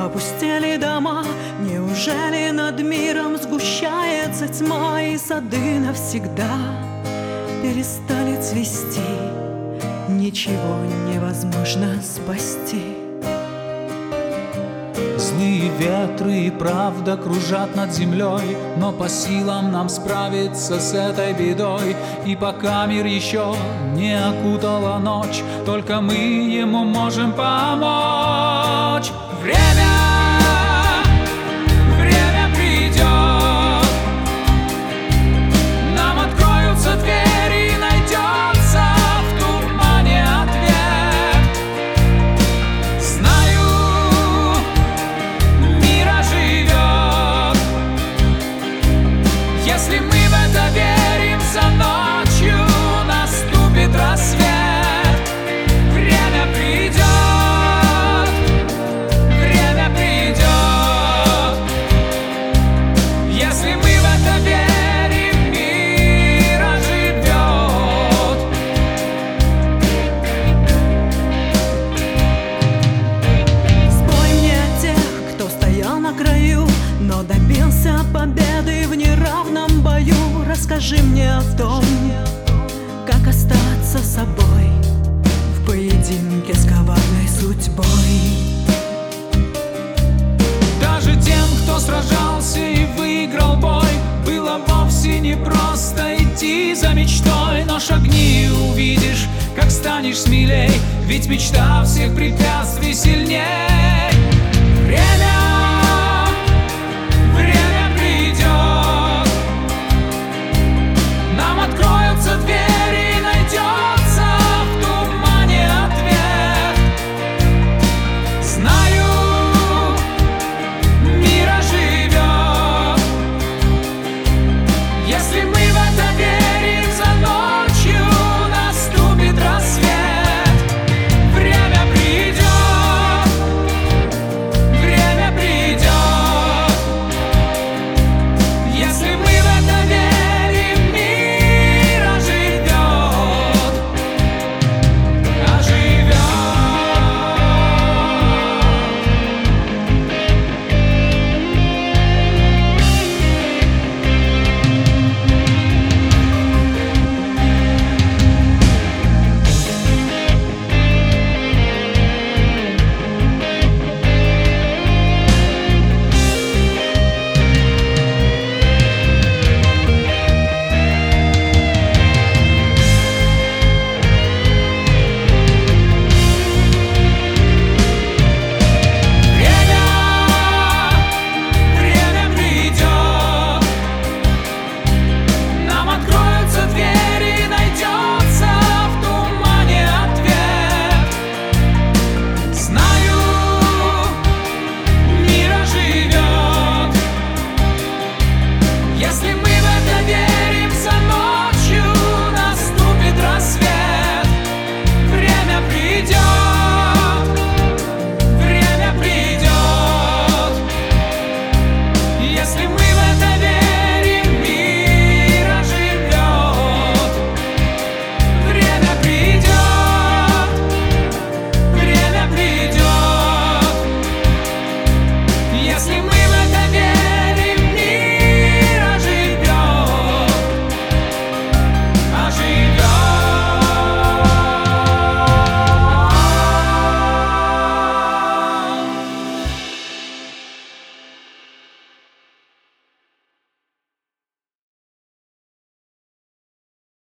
опустели дома. Неужели над миром сгущается тьма, и сады навсегда перестали цвести? Ничего невозможно спасти. Злые ветры и правда кружат над землей, но по силам нам справиться с этой бедой. И пока мир еще не окутала ночь, только мы ему можем помочь. Время придет, нам откроются двери, и найдется в тумане ответ. Знаю, мир оживет, если мы в это верим. За ночью наступит рассвет. Время придет, если мы в это верим, мир оживет. Спой мне о тех, кто стоял на краю, но добился победы в неравном бою. Расскажи мне о том, как остаться собой в поединке с коварной судьбой. Даже тем, кто сражался и выиграл бой, было вовсе не просто идти за мечтой. Но шагни и увидишь, как станешь смелей, ведь мечта всех препятствий сильней. Время